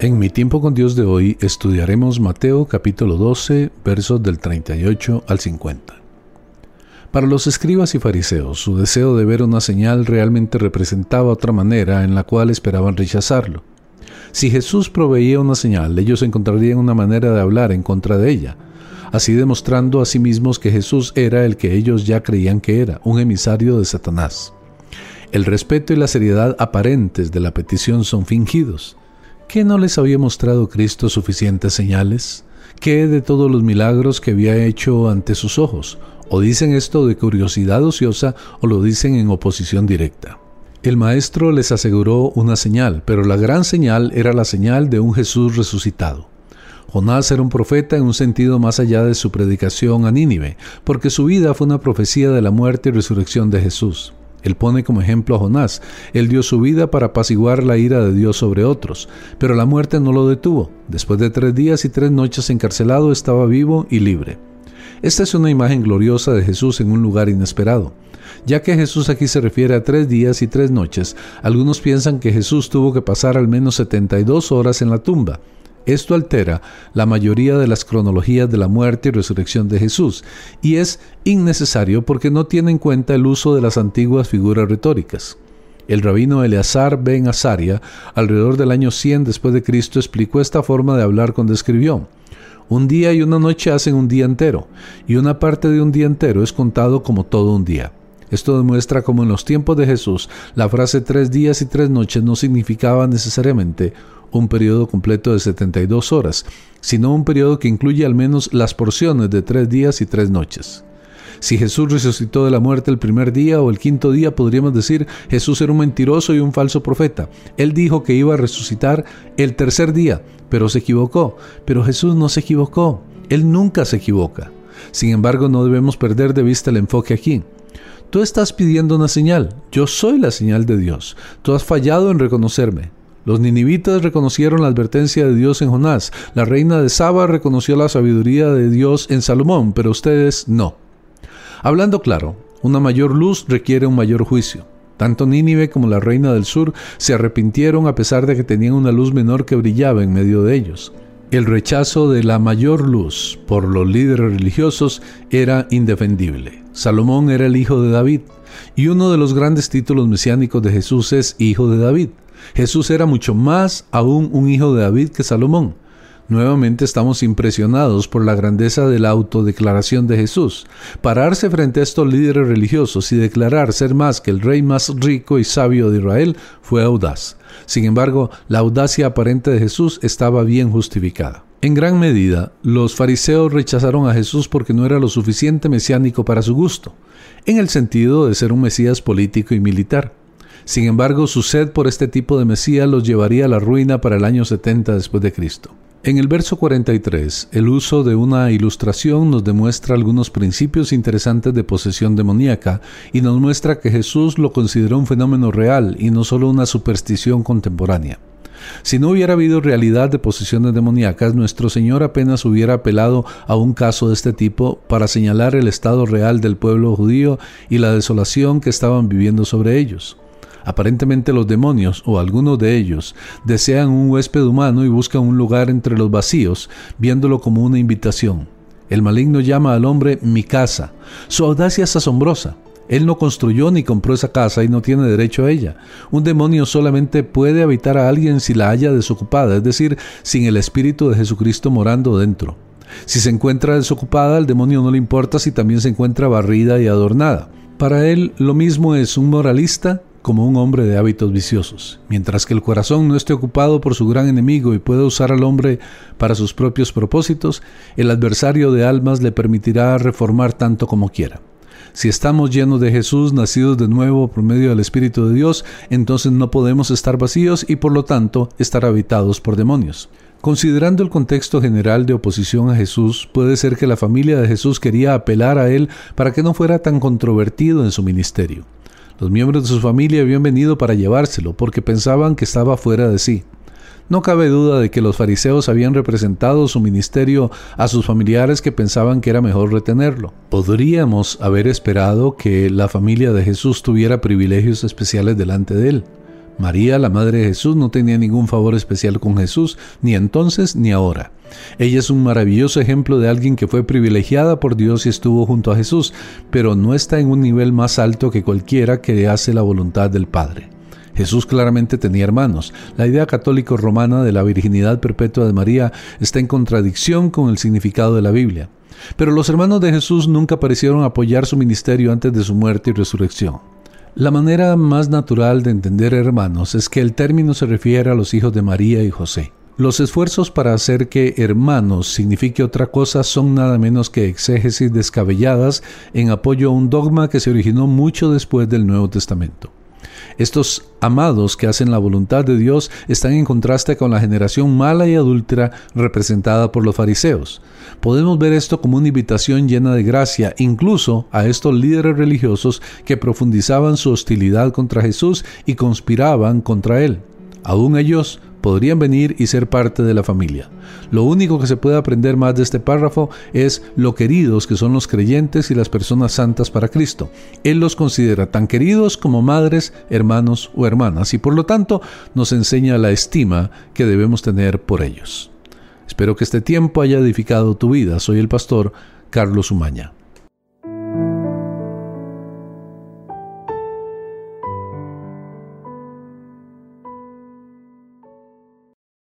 En mi tiempo con Dios de hoy estudiaremos Mateo capítulo 12, versos del 38 al 50. Para los escribas y fariseos, su deseo de ver una señal realmente representaba otra manera en la cual esperaban rechazarlo. Si Jesús proveía una señal, ellos encontrarían una manera de hablar en contra de ella, así demostrando a sí mismos que Jesús era el que ellos ya creían que era, un emisario de Satanás. El respeto y la seriedad aparentes de la petición son fingidos. ¿Qué no les había mostrado Cristo suficientes señales? ¿Qué de todos los milagros que había hecho ante sus ojos? O dicen esto de curiosidad ociosa o lo dicen en oposición directa. El maestro les aseguró una señal, pero la gran señal era la señal de un Jesús resucitado. Jonás era un profeta en un sentido más allá de su predicación a Nínive, porque su vida fue una profecía de la muerte y resurrección de Jesús. Él pone como ejemplo a Jonás. Él dio su vida para apaciguar la ira de Dios sobre otros, pero la muerte no lo detuvo. Después de 3 días y 3 noches encarcelado, estaba vivo y libre. Esta es una imagen gloriosa de Jesús en un lugar inesperado. Ya que Jesús aquí se refiere a 3 días y 3 noches, algunos piensan que Jesús tuvo que pasar al menos 72 horas en la tumba. Esto altera la mayoría de las cronologías de la muerte y resurrección de Jesús, y es innecesario porque no tiene en cuenta el uso de las antiguas figuras retóricas. El rabino Eleazar ben Azaria, alrededor del año 100 después de Cristo, explicó esta forma de hablar cuando escribió: un día y una noche hacen un día entero, y una parte de un día entero es contado como todo un día. Esto demuestra cómo en los tiempos de Jesús, la frase 3 días y 3 noches no significaba necesariamente un periodo completo de 72 horas, sino un periodo que incluye al menos las porciones de 3 días y 3 noches. Si Jesús resucitó de la muerte el primer día o el 5.º día, podríamos decir, Jesús era un mentiroso y un falso profeta. Él dijo que iba a resucitar el 3.er día, pero se equivocó. Pero Jesús no se equivocó. Él nunca se equivoca. Sin embargo, no debemos perder de vista el enfoque aquí. Tú estás pidiendo una señal. Yo soy la señal de Dios. Tú has fallado en reconocerme. Los ninivitas reconocieron la advertencia de Dios en Jonás. La reina de Saba reconoció la sabiduría de Dios en Salomón, pero ustedes no. Hablando claro, una mayor luz requiere un mayor juicio. Tanto Nínive como la reina del sur se arrepintieron a pesar de que tenían una luz menor que brillaba en medio de ellos. El rechazo de la mayor luz por los líderes religiosos era indefendible. Salomón era el hijo de David, y uno de los grandes títulos mesiánicos de Jesús es hijo de David. Jesús era mucho más aún un hijo de David que Salomón. Nuevamente estamos impresionados por la grandeza de la autodeclaración de Jesús. Pararse frente a estos líderes religiosos y declarar ser más que el rey más rico y sabio de Israel fue audaz. Sin embargo, la audacia aparente de Jesús estaba bien justificada. En gran medida, los fariseos rechazaron a Jesús porque no era lo suficiente mesiánico para su gusto, en el sentido de ser un Mesías político y militar. Sin embargo, su sed por este tipo de Mesías los llevaría a la ruina para el año 70 después de Cristo. En el verso 43, el uso de una ilustración nos demuestra algunos principios interesantes de posesión demoníaca y nos muestra que Jesús lo consideró un fenómeno real y no solo una superstición contemporánea. Si no hubiera habido realidad de posesiones demoníacas, nuestro Señor apenas hubiera apelado a un caso de este tipo para señalar el estado real del pueblo judío y la desolación que estaban viviendo sobre ellos. Aparentemente los demonios, o algunos de ellos, desean un huésped humano y buscan un lugar entre los vacíos, viéndolo como una invitación. El maligno llama al hombre mi casa. Su audacia es asombrosa. Él no construyó ni compró esa casa y no tiene derecho a ella. Un demonio solamente puede habitar a alguien si la halla desocupada, es decir, sin el Espíritu de Jesucristo morando dentro. Si se encuentra desocupada, al demonio no le importa si también se encuentra barrida y adornada. Para él, lo mismo es un moralista como un hombre de hábitos viciosos. Mientras que el corazón no esté ocupado por su gran enemigo y pueda usar al hombre para sus propios propósitos, el adversario de almas le permitirá reformar tanto como quiera. Si estamos llenos de Jesús, nacidos de nuevo por medio del Espíritu de Dios, entonces no podemos estar vacíos y por lo tanto estar habitados por demonios. Considerando el contexto general de oposición a Jesús, puede ser que la familia de Jesús quería apelar a él para que no fuera tan controvertido en su ministerio. Los miembros de su familia habían venido para llevárselo porque pensaban que estaba fuera de sí. No cabe duda de que los fariseos habían representado su ministerio a sus familiares que pensaban que era mejor retenerlo. Podríamos haber esperado que la familia de Jesús tuviera privilegios especiales delante de él. María, la madre de Jesús, no tenía ningún favor especial con Jesús, ni entonces ni ahora. Ella es un maravilloso ejemplo de alguien que fue privilegiada por Dios y estuvo junto a Jesús, pero no está en un nivel más alto que cualquiera que hace la voluntad del Padre. Jesús claramente tenía hermanos. La idea católica romana de la virginidad perpetua de María está en contradicción con el significado de la Biblia. Pero los hermanos de Jesús nunca parecieron apoyar su ministerio antes de su muerte y resurrección. La manera más natural de entender hermanos es que el término se refiere a los hijos de María y José. Los esfuerzos para hacer que hermanos signifique otra cosa son nada menos que exégesis descabelladas en apoyo a un dogma que se originó mucho después del Nuevo Testamento. Estos amados que hacen la voluntad de Dios están en contraste con la generación mala y adúltera representada por los fariseos. Podemos ver esto como una invitación llena de gracia, incluso a estos líderes religiosos que profundizaban su hostilidad contra Jesús y conspiraban contra él. Aún ellos podrían venir y ser parte de la familia. Lo único que se puede aprender más de este párrafo es lo queridos que son los creyentes y las personas santas para Cristo. Él los considera tan queridos como madres, hermanos o hermanas y por lo tanto nos enseña la estima que debemos tener por ellos. Espero que este tiempo haya edificado tu vida. Soy el pastor Carlos Umaña.